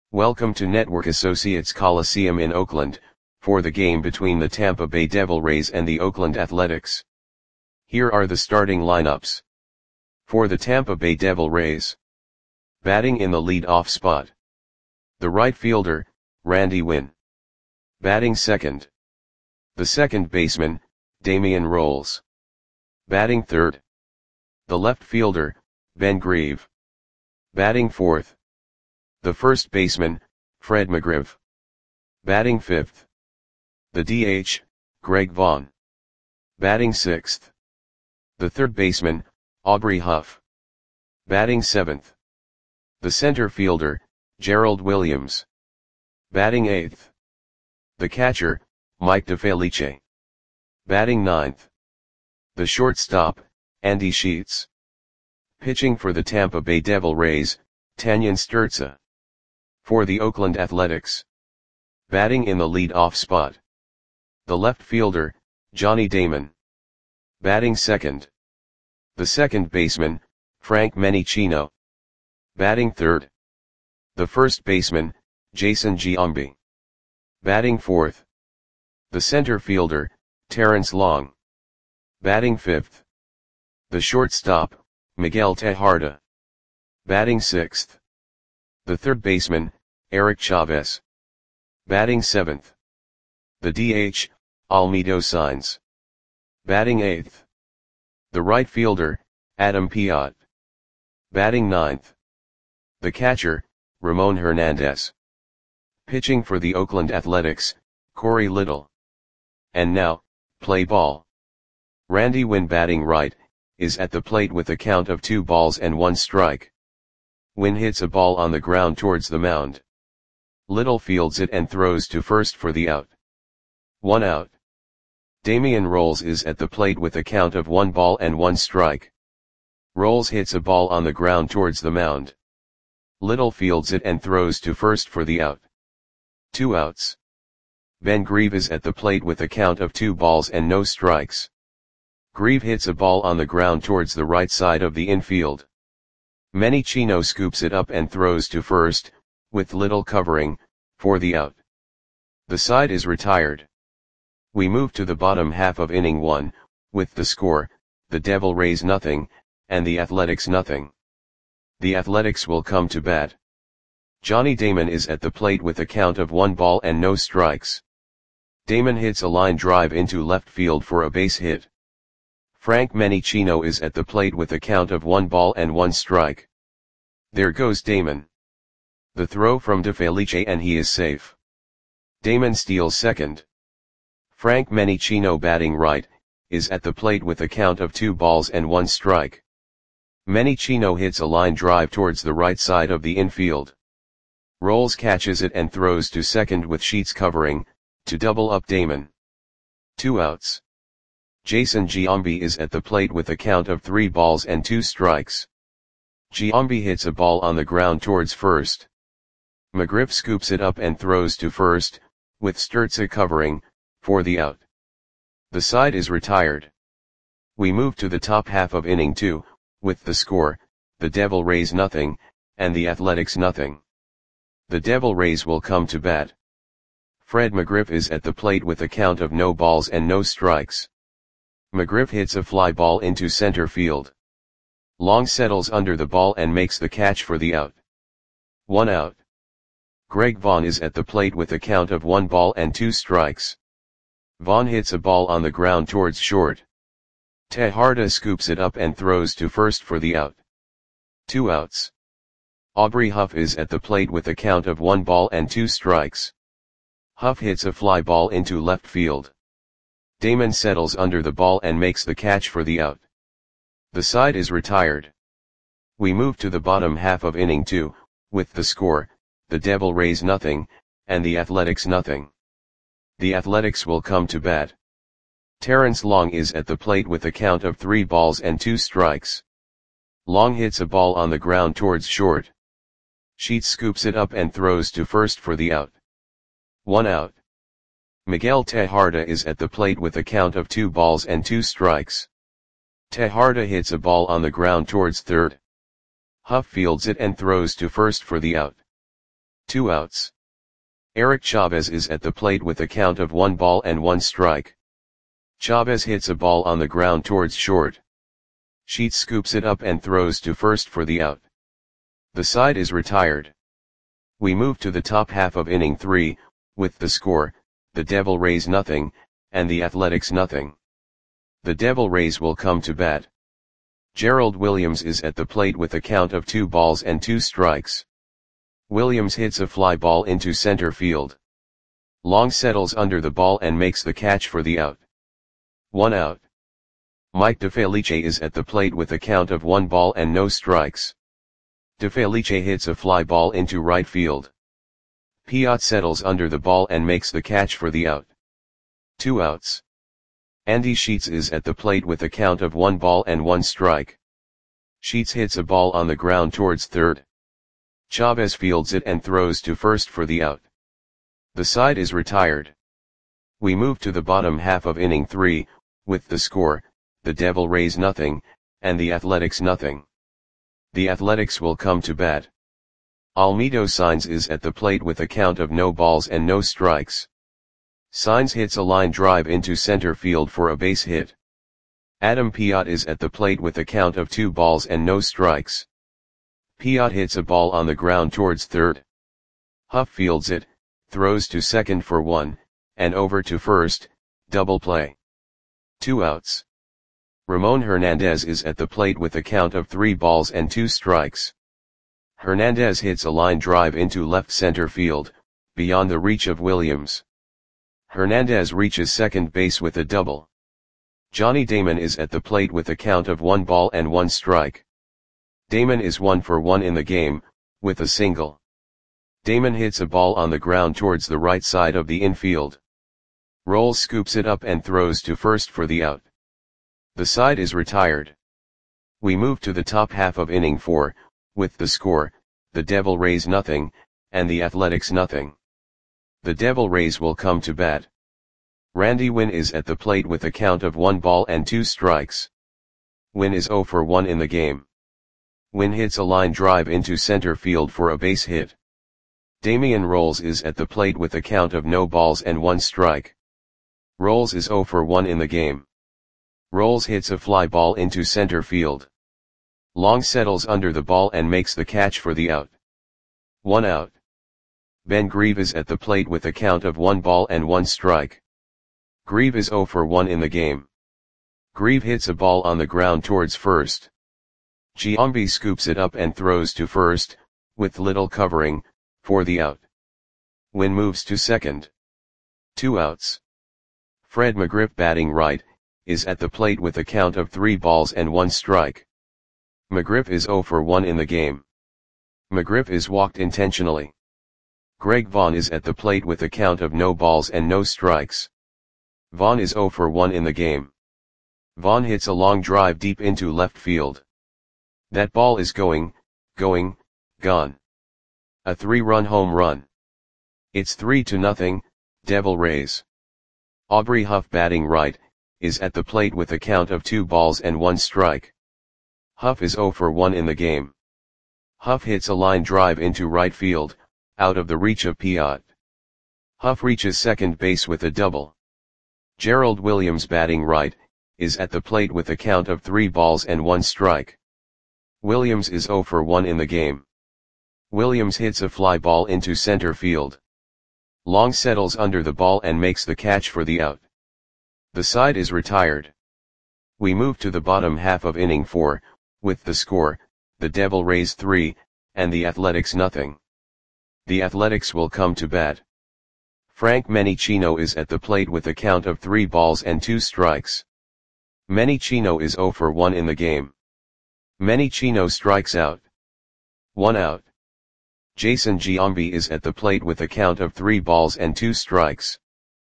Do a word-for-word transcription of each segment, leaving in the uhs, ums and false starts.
Welcome to Network Associates Coliseum in Oakland, for the game between the Tampa Bay Devil Rays and the Oakland Athletics. Here are the starting lineups. For the Tampa Bay Devil Rays. Batting in the lead-off spot. The right fielder, Randy Winn. Batting second. The second baseman, Damian Rolls. Batting third. The left fielder, Ben Grieve. Batting fourth. The first baseman, Fred McGriff. Batting fifth. The D H, Greg Vaughn. Batting sixth. The third baseman, Aubrey Huff. Batting seventh. The center fielder, Gerald Williams. Batting eighth. The catcher, Mike DeFelice. Batting ninth. The shortstop, Andy Sheets. Pitching for the Tampa Bay Devil Rays, Tanyan Sturza. For the Oakland Athletics. Batting in the lead-off spot. The left fielder, Johnny Damon. Batting second. The second baseman, Frank Menechino. Batting third. The first baseman, Jason Giambi. Batting fourth. The center fielder, Terrence Long. Batting fifth. The shortstop, Miguel Tejada. Batting sixth. The third baseman, Eric Chavez. Batting seventh. The D H, Almedo Sainz. Batting eighth. The right fielder, Adam Piot. Batting ninth. The catcher, Ramon Hernandez. Pitching for the Oakland Athletics, Corey Little. And now, play ball. Randy Winn batting right, is at the plate with a count of two balls and one strike. Winn hits a ball on the ground towards the mound. Little fields it and throws to first for the out. One out. Damian Rolls is at the plate with a count of one ball and one strike. Rolls hits a ball on the ground towards the mound. Little fields it and throws to first for the out. Two outs. Ben Grieve is at the plate with a count of two balls and no strikes. Grieve hits a ball on the ground towards the right side of the infield. Menechino scoops it up and throws to first, with Little covering, for the out. The side is retired. We move to the bottom half of inning one, with the score, the Devil Rays nothing, and the Athletics nothing. The Athletics will come to bat. Johnny Damon is at the plate with a count of one ball and no strikes. Damon hits a line drive into left field for a base hit. Frank Menechino is at the plate with a count of one ball and one strike. There goes Damon. The throw from DeFelice and he is safe. Damon steals second. Frank Menechino batting right, is at the plate with a count of two balls and one strike. Menechino hits a line drive towards the right side of the infield. Rolls catches it and throws to second with Sheets covering, to double up Damon. Two outs. Jason Giambi is at the plate with a count of three balls and two strikes. Giambi hits a ball on the ground towards first. McGriff scoops it up and throws to first, with Sturza covering, for the out. The side is retired. We move to the top half of inning two, with the score, the Devil Rays nothing, and the Athletics nothing. The Devil Rays will come to bat. Fred McGriff is at the plate with a count of no balls and no strikes. McGriff hits a fly ball into center field. Long settles under the ball and makes the catch for the out. One out. Greg Vaughn is at the plate with a count of one ball and two strikes. Vaughn hits a ball on the ground towards short. Tejada scoops it up and throws to first for the out. Two outs. Aubrey Huff is at the plate with a count of one ball and two strikes. Huff hits a fly ball into left field. Damon settles under the ball and makes the catch for the out. The side is retired. We move to the bottom half of inning two, with the score, the Devil Rays nothing, and the Athletics nothing. The Athletics will come to bat. Terrence Long is at the plate with a count of three balls and two strikes. Long hits a ball on the ground towards short. Sheets scoops it up and throws to first for the out. One out. Miguel Tejada is at the plate with a count of two balls and two strikes. Tejada hits a ball on the ground towards third. Huff fields it and throws to first for the out. Two outs. Eric Chavez is at the plate with a count of one ball and one strike. Chavez hits a ball on the ground towards short. Sheets scoops it up and throws to first for the out. The side is retired. We move to the top half of inning three, with the score, the Devil Rays nothing, and the Athletics nothing. The Devil Rays will come to bat. Gerald Williams is at the plate with a count of two balls and two strikes. Williams hits a fly ball into center field. Long settles under the ball and makes the catch for the out. One out. Mike DeFelice is at the plate with a count of one ball and no strikes. DeFelice hits a fly ball into right field. Piot settles under the ball and makes the catch for the out. Two outs. Andy Sheets is at the plate with a count of one ball and one strike. Sheets hits a ball on the ground towards third. Chavez fields it and throws to first for the out. The side is retired. We move to the bottom half of inning three, with the score, the Devil Rays nothing, and the Athletics nothing. The Athletics will come to bat. Almedo Saenz is at the plate with a count of no balls and no strikes. Saenz hits a line drive into center field for a base hit. Adam Piot is at the plate with a count of two balls and no strikes. Piot hits a ball on the ground towards third. Huff fields it, throws to second for one, and over to first, double play. Two outs. Ramon Hernandez is at the plate with a count of three balls and two strikes. Hernandez hits a line drive into left center field, beyond the reach of Williams. Hernandez reaches second base with a double. Johnny Damon is at the plate with a count of one ball and one strike. Damon is one for one in the game, with a single. Damon hits a ball on the ground towards the right side of the infield. Rolls scoops it up and throws to first for the out. The side is retired. We move to the top half of inning four, with the score, the Devil Rays nothing, and the Athletics nothing. The Devil Rays will come to bat. Randy Winn is at the plate with a count of one ball and two strikes. Winn is zero for one in the game. Winn hits a line drive into center field for a base hit. Damian Rolls is at the plate with a count of no balls and one strike. Rolls is zero for one in the game. Rolls hits a fly ball into center field. Long settles under the ball and makes the catch for the out. One out. Ben Grieve is at the plate with a count of one ball and one strike. Grieve is zero for one in the game. Grieve hits a ball on the ground towards first. Giambi scoops it up and throws to first, with little covering, for the out. Winn moves to second. Two outs. Fred McGriff batting right, is at the plate with a count of three balls and one strike. McGriff is zero for one in the game. McGriff is walked intentionally. Greg Vaughn is at the plate with a count of no balls and no strikes. Vaughn is zero for one in the game. Vaughn hits a long drive deep into left field. That ball is going, going, gone. A three-run home run. It's three to nothing, Devil Rays. Aubrey Huff batting right, is at the plate with a count of two balls and one strike. Huff is zero for one in the game. Huff hits a line drive into right field, out of the reach of Piot. Huff reaches second base with a double. Gerald Williams batting right, is at the plate with a count of three balls and one strike. Williams is zero for one in the game. Williams hits a fly ball into center field. Long settles under the ball and makes the catch for the out. The side is retired. We move to the bottom half of inning four, with the score, the Devil Rays three, and the Athletics nothing. The Athletics will come to bat. Frank Menicino is at the plate with a count of three balls and two strikes. Menicino is zero for one in the game. Menicino strikes out. One out. Jason Giambi is at the plate with a count of three balls and two strikes.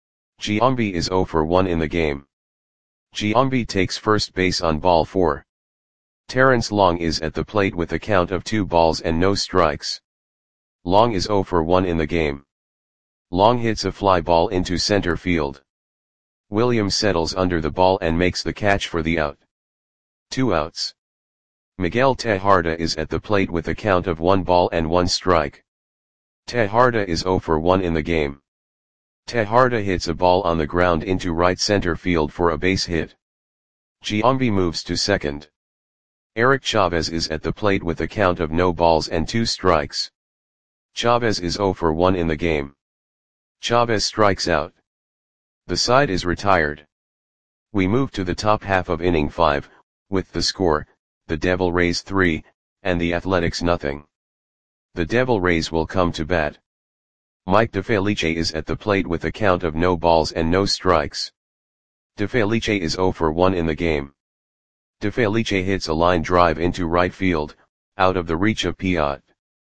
Giambi is zero for one in the game. Giambi takes first base on ball four. Terrence Long is at the plate with a count of two balls and no strikes. Long is zero for one in the game. Long hits a fly ball into center field. Williams settles under the ball and makes the catch for the out. Two outs. Miguel Tejada is at the plate with a count of one ball and one strike. Tejada is zero for one in the game. Tejada hits a ball on the ground into right center field for a base hit. Giambi moves to second. Eric Chavez is at the plate with a count of no balls and two strikes. Chavez is zero for one in the game. Chavez strikes out. The side is retired. We move to the top half of inning five, with the score, the Devil Rays three, and the Athletics nothing. The Devil Rays will come to bat. Mike DeFelice is at the plate with a count of no balls and no strikes. DeFelice is zero for one in the game. DeFelice hits a line drive into right field, out of the reach of Piot.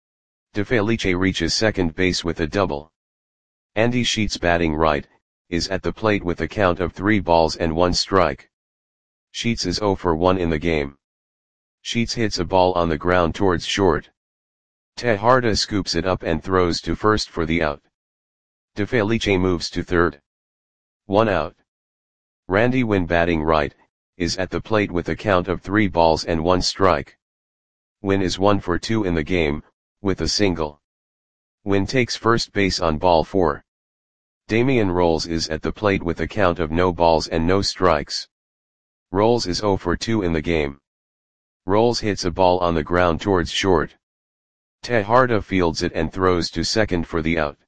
DeFelice reaches second base with a double. Andy Sheets, batting right, is at the plate with a count of three balls and one strike. Sheets is zero for one in the game. Sheets hits a ball on the ground towards short. Tejada scoops it up and throws to first for the out. DeFelice moves to third. One out. Randy Winn, batting right, is at the plate with a count of three balls and one strike. Winn is one for two in the game, with a single. Winn takes first base on ball four. Damian Rolls is at the plate with a count of no balls and no strikes. Rolls is zero for two in the game. Rolls hits a ball on the ground towards short. Tejada fields it and throws to second for the out.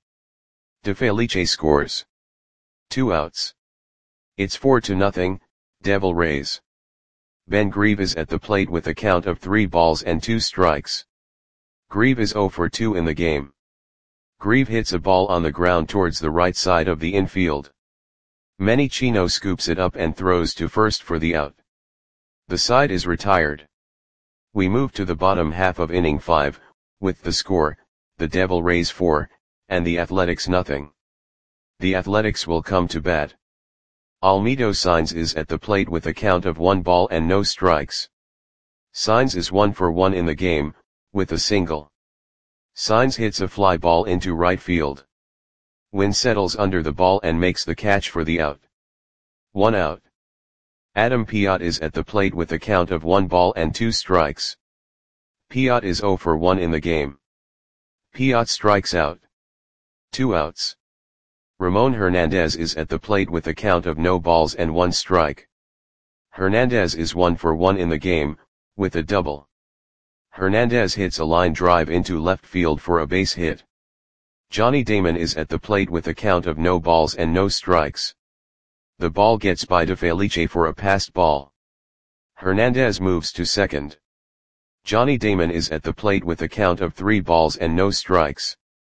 DeFelice scores. Two outs. It's four to nothing, Devil Rays. Ben Grieve is at the plate with a count of three balls and two strikes. Grieve is zero for two in the game. Grieve hits a ball on the ground towards the right side of the infield. Manny Chino scoops it up and throws to first for the out. The side is retired. We move to the bottom half of inning five, with the score, the Devil Rays four, and the Athletics nothing. The Athletics will come to bat. Almedo Saenz is at the plate with a count of one ball and no strikes. Saenz is one for one in the game, with a single. Saenz hits a fly ball into right field. Winn settles under the ball and makes the catch for the out. One out. Adam Piot is at the plate with a count of one ball and two strikes. Piot is zero for one in the game. Piot strikes out. Two outs. Ramon Hernandez is at the plate with a count of no balls and one strike. Hernandez is one for one in the game, with a double. Hernandez hits a line drive into left field for a base hit. Johnny Damon is at the plate with a count of no balls and no strikes. The ball gets by DeFelice for a passed ball. Hernandez moves to second. Johnny Damon is at the plate with a count of three balls and no strikes.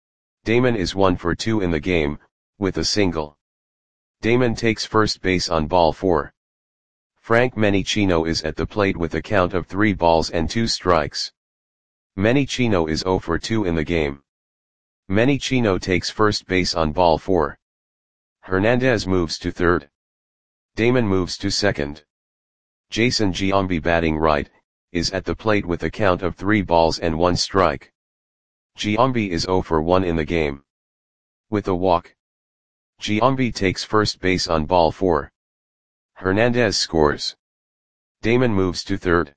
Damon is one for two in the game, with a single. Damon takes first base on ball four. Frank Menichino is at the plate with a count of three balls and two strikes. Menichino is zero for two in the game. Menichino takes first base on ball four. Hernandez moves to third. Damon moves to second. Jason Giambi, batting right, is at the plate with a count of three balls and one strike. Giambi is zero for one in the game. With a walk. Giambi takes first base on ball four. Hernandez scores. Damon moves to third.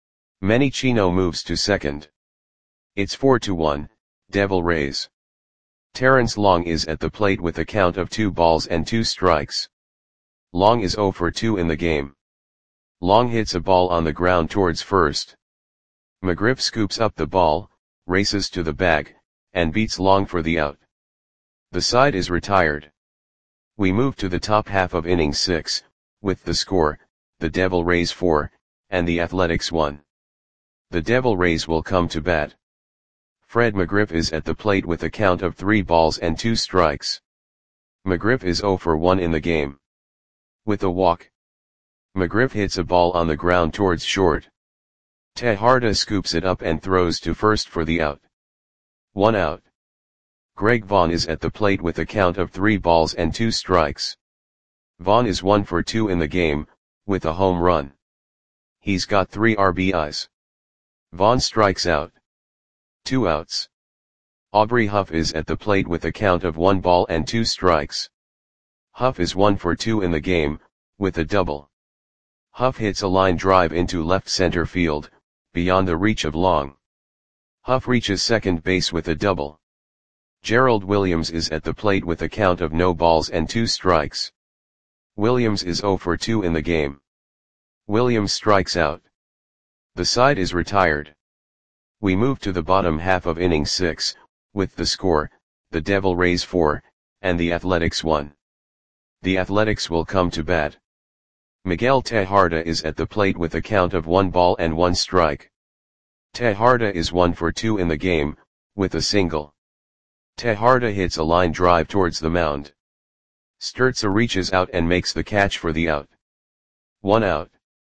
Menichino moves to second. It's four to one, Devil Rays. Terrence Long is at the plate with a count of two balls and two strikes. Long is zero for two in the game. Long hits a ball on the ground towards first. McGriff scoops up the ball, races to the bag, and beats Long for the out. The side is retired. We move to the top half of inning six, with the score, the Devil Rays four, and the Athletics one. The Devil Rays will come to bat. Fred McGriff is at the plate with a count of three balls and two strikes. McGriff is zero for one in the game. With a walk. McGriff hits a ball on the ground towards short. Tejada scoops it up and throws to first for the out. One out. Greg Vaughn is at the plate with a count of three balls and two strikes. Vaughn is one for two in the game, with a home run. He's got three R B Is. Vaughn strikes out. Two outs. Aubrey Huff is at the plate with a count of one ball and two strikes. Huff is one for two in the game, with a double. Huff hits a line drive into left center field, beyond the reach of Long. Huff reaches second base with a double. Gerald Williams is at the plate with a count of no balls and two strikes. Williams is zero for two in the game. Williams strikes out. The side is retired. We move to the bottom half of inning six, with the score, the Devil Rays four, and the Athletics one. The Athletics will come to bat. Miguel Tejada is at the plate with a count of one ball and one strike. Tejada is one for two in the game, with a single. Tejada hits a line drive towards the mound. Sturza reaches out and makes the catch for the out. One out.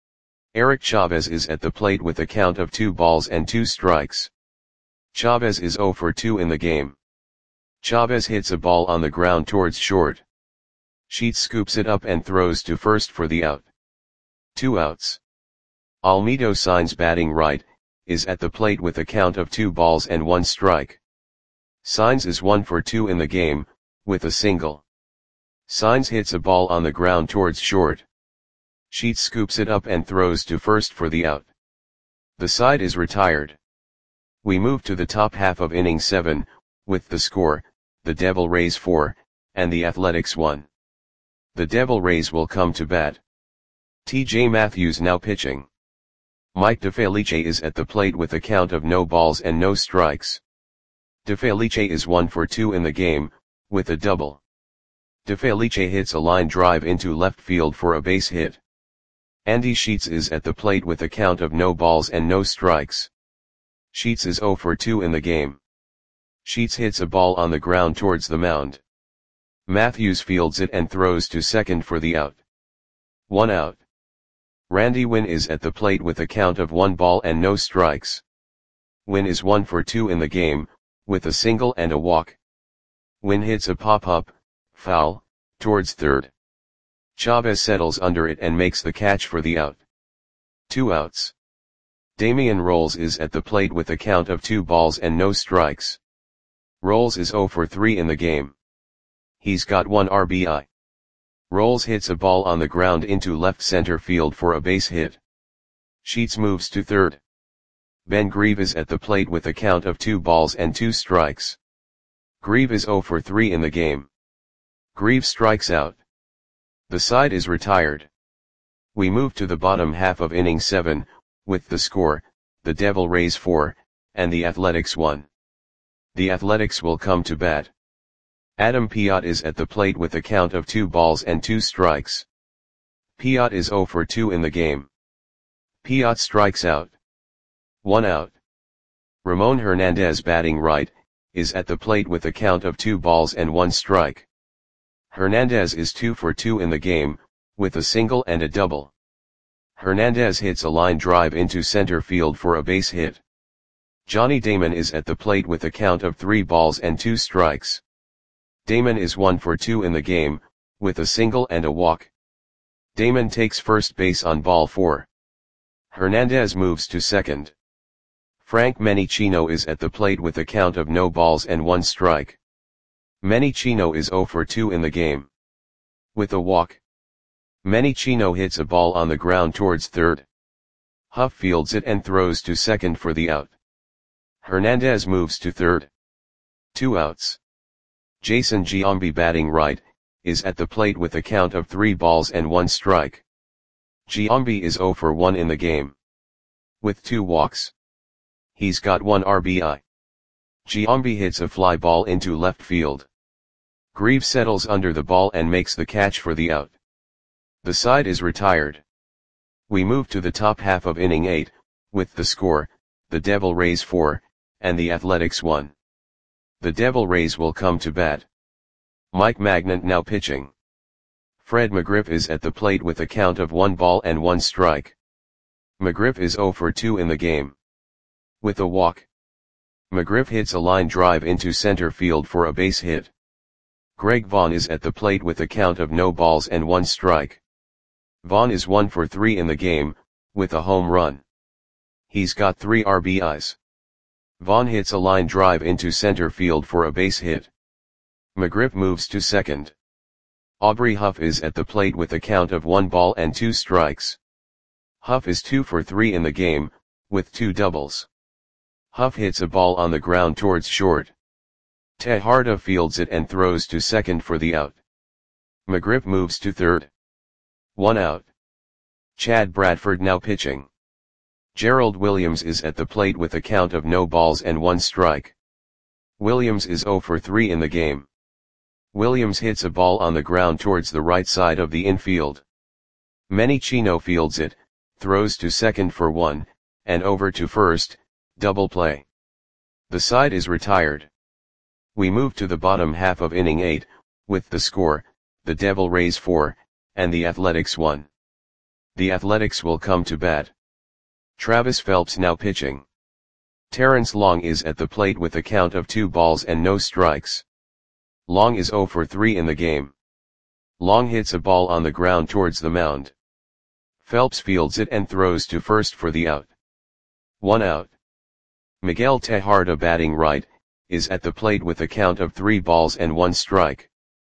Eric Chavez is at the plate with a count of two balls and two strikes. Chavez is zero for two in the game. Chavez hits a ball on the ground towards short. Sheets scoops it up and throws to first for the out. Two outs. Almedo Sainz, batting right, is at the plate with a count of two balls and one strike. Sainz is one for two in the game, with a single. Sainz hits a ball on the ground towards short. Sheets scoops it up and throws to first for the out. The side is retired. We move to the top half of inning seven, with the score, the Devil Rays four, and the Athletics one. The Devil Rays will come to bat. T J Matthews now pitching. Mike DeFelice is at the plate with a count of no balls and no strikes. DeFelice is one for two in the game, with a double. DeFelice hits a line drive into left field for a base hit. Andy Sheets is at the plate with a count of no balls and no strikes. Sheets is zero for two in the game. Sheets hits a ball on the ground towards the mound. Matthews fields it and throws to second for the out. One out. Randy Winn is at the plate with a count of one ball and no strikes. Winn is one for two in the game, with a single and a walk. Winn hits a pop-up, foul, towards third. Chavez settles under it and makes the catch for the out. Two outs. Damian Rolls is at the plate with a count of two balls and no strikes. Rolls is zero for three in the game. He's got one R B I. Rolls hits a ball on the ground into left center field for a base hit. Sheets moves to third. Ben Grieve is at the plate with a count of two balls and two strikes. Grieve is zero for three in the game. Grieve strikes out. The side is retired. We move to the bottom half of inning seven, with the score, the Devil Rays four, and the Athletics one. The Athletics will come to bat. Adam Piot is at the plate with a count of two balls and two strikes. Piot is zero for two in the game. Piot strikes out. One out. Ramon Hernandez, batting right, is at the plate with a count of two balls and one strike. Hernandez is two for two in the game, with a single and a double. Hernandez hits a line drive into center field for a base hit. Johnny Damon is at the plate with a count of three balls and two strikes. Damon is one for two in the game, with a single and a walk. Damon takes first base on ball four. Hernandez moves to second. Frank Menichino is at the plate with a count of no balls and one strike. Menichino is zero for two in the game. With a walk. Menichino hits a ball on the ground towards third. Huff fields it and throws to second for the out. Hernandez moves to third. Two outs. Jason Giambi, batting right, is at the plate with a count of three balls and one strike. Giambi is zero for one in the game. With two walks. He's got one R B I. Giambi hits a fly ball into left field. Grieve settles under the ball and makes the catch for the out. The side is retired. We move to the top half of inning eight, with the score, the Devil Rays four, and the Athletics one. The Devil Rays will come to bat. Mike Magnant now pitching. Fred McGriff is at the plate with a count of one ball and one strike. McGriff is zero for two in the game. With a walk. McGriff hits a line drive into center field for a base hit. Greg Vaughn is at the plate with a count of no balls and one strike. Vaughn is one for three in the game, with a home run. He's got three R B Is. Vaughn hits a line drive into center field for a base hit. McGriff moves to second. Aubrey Huff is at the plate with a count of one ball and two strikes. Huff is two for three in the game, with two doubles. Huff hits a ball on the ground towards short. Tejada fields it and throws to second for the out. McGriff moves to third. One out. Chad Bradford now pitching. Gerald Williams is at the plate with a count of no balls and one strike. Williams is zero for three in the game. Williams hits a ball on the ground towards the right side of the infield. Manny Chino fields it, throws to second for one, and over to first, double play. The side is retired. We move to the bottom half of inning eight, with the score, the Devil Rays four, and the Athletics one. The Athletics will come to bat. Travis Phelps now pitching. Terrence Long is at the plate with a count of two balls and no strikes. Long is zero for three in the game. Long hits a ball on the ground towards the mound. Phelps fields it and throws to first for the out. One out. Miguel Tejada batting right, is at the plate with a count of three balls and one strike.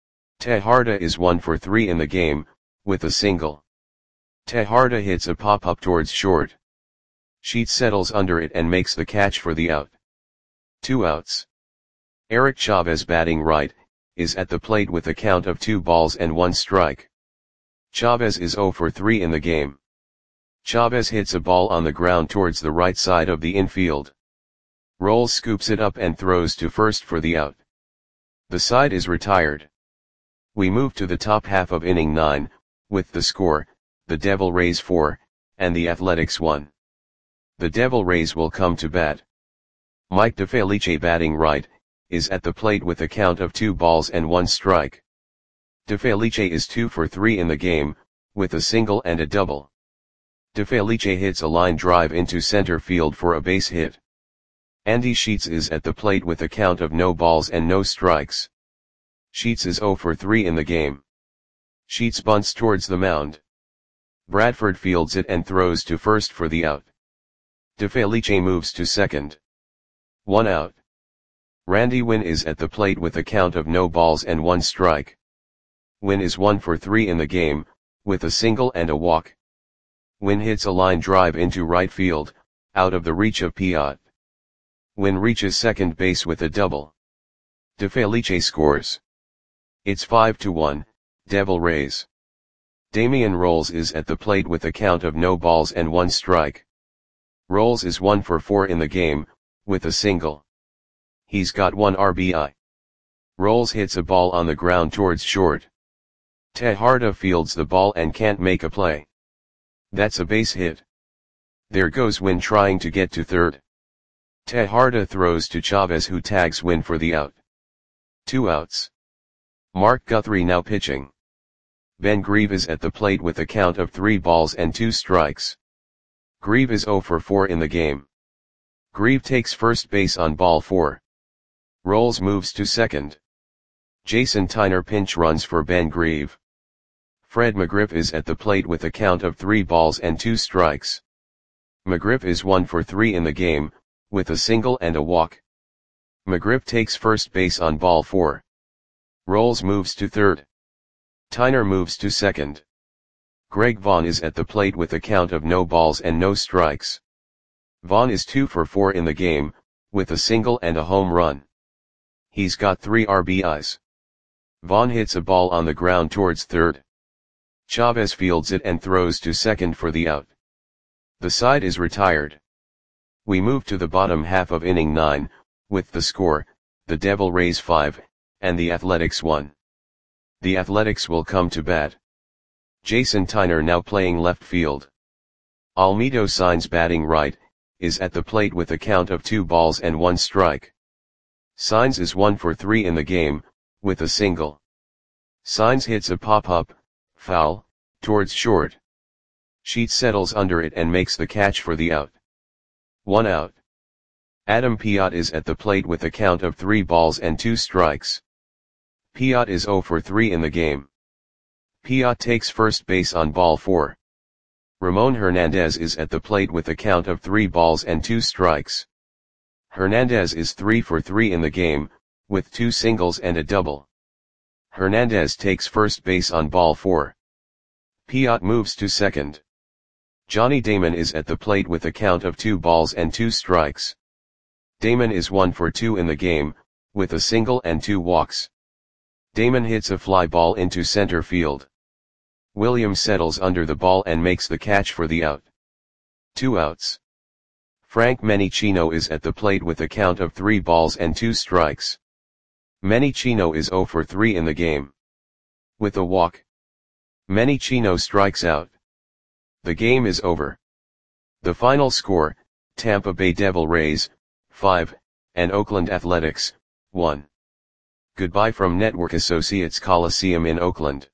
Tejada is one for three in the game, with a single. Tejada hits a pop-up towards short. Sheets settles under it and makes the catch for the out. Two outs. Eric Chavez batting right, is at the plate with a count of two balls and one strike. Chavez is zero for three in the game. Chavez hits a ball on the ground towards the right side of the infield. Rolls scoops it up and throws to first for the out. The side is retired. We move to the top half of inning nine, with the score, the Devil Rays four, and the Athletics one. The Devil Rays will come to bat. Mike DeFelice batting right, is at the plate with a count of two balls and one strike. DeFelice is two for three in the game, with a single and a double. DeFelice hits a line drive into center field for a base hit. Andy Sheets is at the plate with a count of no balls and no strikes. Sheets is zero for three in the game. Sheets bunts towards the mound. Bradford fields it and throws to first for the out. DeFelice moves to second. One out. Randy Winn is at the plate with a count of no balls and one strike. Winn is one for three in the game, with a single and a walk. Winn hits a line drive into right field, out of the reach of Piot. Winn reaches second base with a double. DeFelice scores. It's five to one, Devil Rays. Damian Rolls is at the plate with a count of no balls and one strike. Rolls is one for four in the game, with a single. He's got one R B I. Rolls hits a ball on the ground towards short. Tejada fields the ball and can't make a play. That's a base hit. There goes Winn trying to get to third. Tejada throws to Chavez who tags Winn for the out. Two outs. Mark Guthrie now pitching. Ben Grieve is at the plate with a count of three balls and two strikes. Grieve is zero for four in the game. Grieve takes first base on ball four. Rolls moves to second. Jason Tyner pinch runs for Ben Grieve. Fred McGriff is at the plate with a count of three balls and two strikes. McGriff is one for three in the game, with a single and a walk. McGriff takes first base on ball four. Rolls moves to third. Tyner moves to second. Greg Vaughn is at the plate with a count of no balls and no strikes. Vaughn is two for four in the game, with a single and a home run. He's got three R B Is. Vaughn hits a ball on the ground towards third. Chavez fields it and throws to second for the out. The side is retired. We move to the bottom half of inning nine, with the score, the Devil Rays five, and the Athletics one. The Athletics will come to bat. Jason Tyner now playing left field. Almedo Saenz batting right, is at the plate with a count of two balls and one strike. Saenz is one for three in the game, with a single. Saenz hits a pop-up, foul, towards short. Sheets settles under it and makes the catch for the out. One out. Adam Piot is at the plate with a count of three balls and two strikes. Piot is zero for three in the game. Piot takes first base on ball four. Ramon Hernandez is at the plate with a count of three balls and two strikes. Hernandez is three for three in the game, with two singles and a double. Hernandez takes first base on ball four. Piot moves to second. Johnny Damon is at the plate with a count of two balls and two strikes. Damon is one for two in the game, with a single and two walks. Damon hits a fly ball into center field. Williams settles under the ball and makes the catch for the out. Two outs. Frank Menichino is at the plate with a count of three balls and two strikes. Menichino is zero for three in the game. With a walk, Menichino strikes out. The game is over. The final score, Tampa Bay Devil Rays, five, and Oakland Athletics, one. Goodbye from Network Associates Coliseum in Oakland.